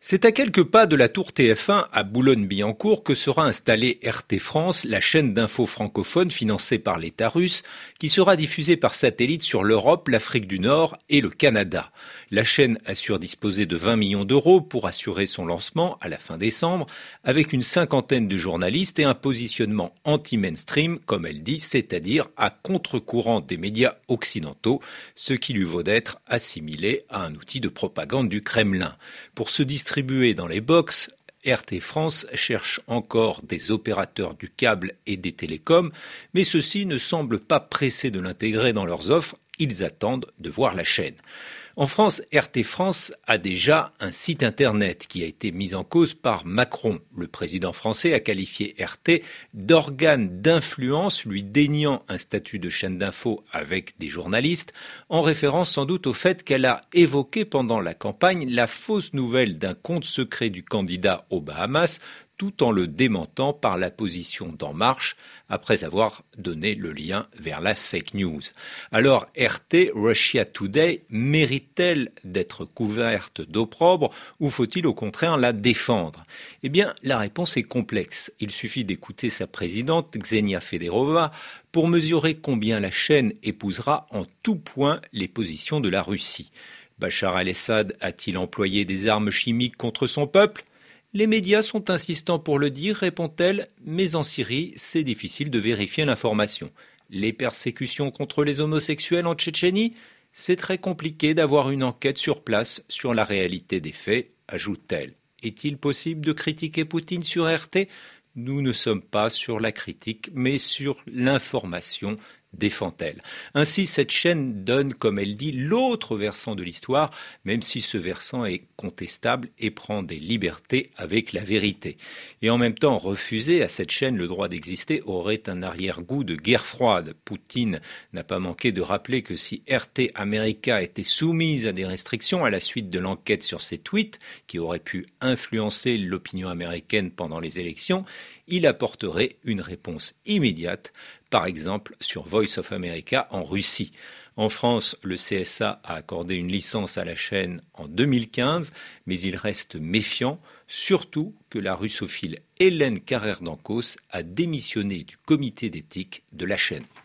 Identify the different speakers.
Speaker 1: C'est à quelques pas de la tour TF1 à Boulogne-Billancourt que sera installée RT France, la chaîne d'infos francophone financée par l'État russe, qui sera diffusée par satellite sur l'Europe, l'Afrique du Nord et le Canada. La chaîne assure disposer de 20 millions d'euros pour assurer son lancement à la fin décembre, avec une cinquantaine de journalistes et un positionnement anti-mainstream, comme elle dit, c'est-à-dire à contre-courant des médias occidentaux, ce qui lui vaut d'être assimilé à un outil de propagande du Kremlin. Pour se distribuer dans les box, RT France cherche encore des opérateurs du câble et des télécoms, mais ceux-ci ne semblent pas pressés de l'intégrer dans leurs offres, ils attendent de voir la chaîne. En France, RT France a déjà un site internet qui a été mis en cause par Macron. Le président français a qualifié RT d'organe d'influence, lui déniant un statut de chaîne d'info avec des journalistes, en référence sans doute au fait qu'elle a évoqué pendant la campagne la fausse nouvelle d'un compte secret du candidat aux Bahamas, tout en le démentant par la position d'En Marche, après avoir donné le lien vers la fake news. Alors RT, Russia Today, mérite-t-elle d'être couverte d'opprobre ou faut-il au contraire la défendre ? Eh bien, la réponse est complexe. Il suffit d'écouter sa présidente, Ksenia Federova, pour mesurer combien la chaîne épousera en tout point les positions de la Russie. Bachar el-Assad a-t-il employé des armes chimiques contre son peuple ? Les médias sont insistants pour le dire, répond-elle, mais en Syrie, c'est difficile de vérifier l'information. Les persécutions contre les homosexuels en Tchétchénie, c'est très compliqué d'avoir une enquête sur place sur la réalité des faits, ajoute-t-elle. Est-il possible de critiquer Poutine sur RT ? Nous ne sommes pas sur la critique, mais sur l'information, défend-elle. Ainsi, cette chaîne donne, comme elle dit, l'autre versant de l'histoire, même si ce versant est contestable et prend des libertés avec la vérité. Et en même temps, refuser à cette chaîne le droit d'exister aurait un arrière-goût de guerre froide. Poutine n'a pas manqué de rappeler que si RT America était soumise à des restrictions à la suite de l'enquête sur ses tweets, qui auraient pu influencer l'opinion américaine pendant les élections, il apporterait une réponse immédiate, par exemple sur Voice of America en Russie. En France, le CSA a accordé une licence à la chaîne en 2015, mais il reste méfiant, surtout que la russophile Hélène Carrère d'Ancos a démissionné du comité d'éthique de la chaîne.